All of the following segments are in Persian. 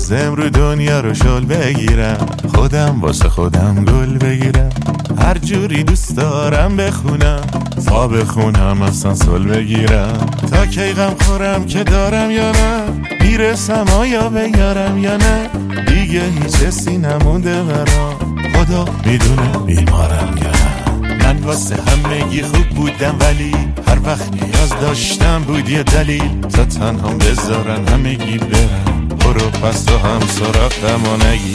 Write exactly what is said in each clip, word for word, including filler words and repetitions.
میخواستم رو دنیا رو شل بگیرم، خودم واسه خودم گل بگیرم، هر جوری دوست دارم بخونم، تا بخونم اصلا سل بگیرم، تا کی غم خورم که دارم یا نه، میرسم آیا بیارم یا نه، دیگه هیچ حسی نمونده برام، خدا میدونه بیمارم یا نه. من واسه همگی خوب بودم ولی هر وقت نیاز داشتم بود یه دلیل، تا تنها بذارن همگی برن، برو پس تو هم سراغم و نگی.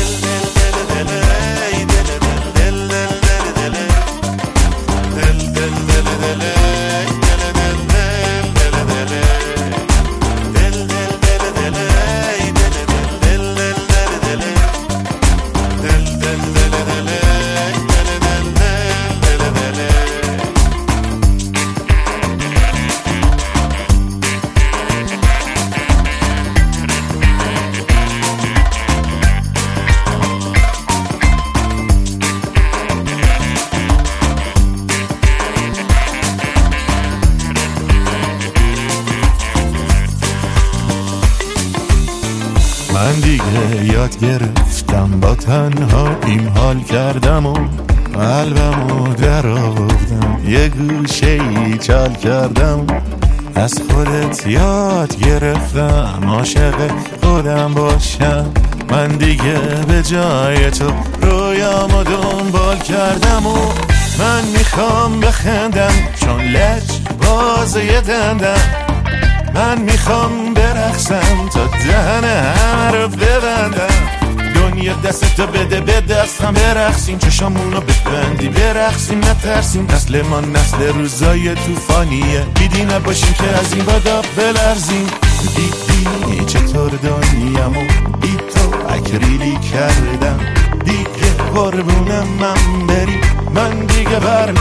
من دیگه یاد گرفتم با تنها این حال کردم و قلبمو در آوردم، یه گوشه ای چال کردم، از خودت یاد گرفتم عاشق خودم باشم. من دیگه به جای تو رویامو دنبال کردم و من میخوام بخندم چون لج بازه دندم، من میخوام برقصم تا دهن همه رو ببندم، دنیا دستتو بده به دستم برقصیم، چشامونو ببندی برقصیم نترسیم، نسل ما نسل روزای توفانیه، بیدی نباشیم که از این بادا بلرزیم. دیدی چطور دنیامو بی تو اکریلی کردم، دیگه قربونم من بری من دیگه برم.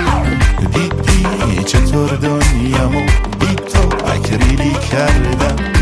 دیدی چطور دنیامو بی تو اکریلی کردم،